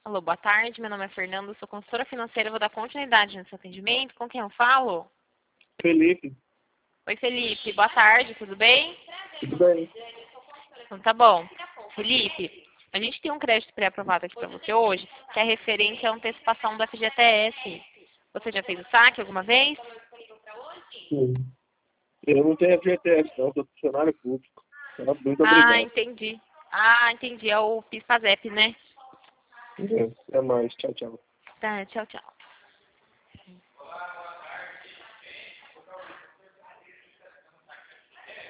Alô, boa tarde. Meu nome é Fernando, sou consultora financeira. Vou dar continuidade no seu atendimento. Com quem eu falo? Felipe, Oi, Felipe. Boa tarde, tudo bem? tudo bem? Então tá bom. Felipe, a gente tem um crédito pré-aprovado aqui para você hoje, que é referente à antecipação do FGTS. Você já fez o saque alguma vez? Sim. Eu não tenho FGTS, não, sou funcionário público. Tá? Muito Ah, obrigado. entendi. Ah, entendi. É o PIS-PASEP, né? Até mais. Tchau, tchau. Tá, tchau, tchau.